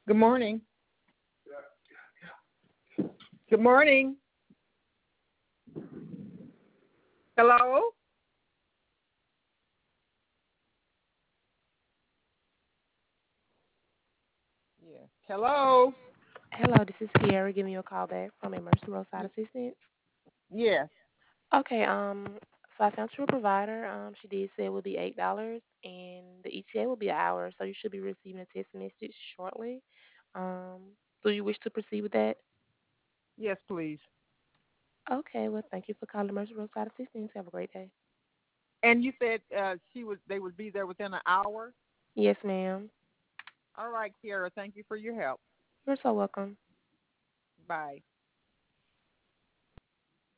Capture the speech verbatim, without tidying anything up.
Good morning. Good morning. Hello? Yeah. Hello? Hello, this is Kiara giving you a call back from a Mercy Roadside Y- Assistant. yes. Okay, um, so I found you a provider. Um, she did say it would be eight dollars, and the E T A will be an hour, so you should be receiving a text message shortly. Um, do you wish to proceed with that? Yes, please. Okay, well, thank you for calling Mercy Roadside Assistance. Have a great day. And you said uh, she would they would be there within an hour? Yes, ma'am. All right, Kiara, thank you for your help. You're so welcome. Bye.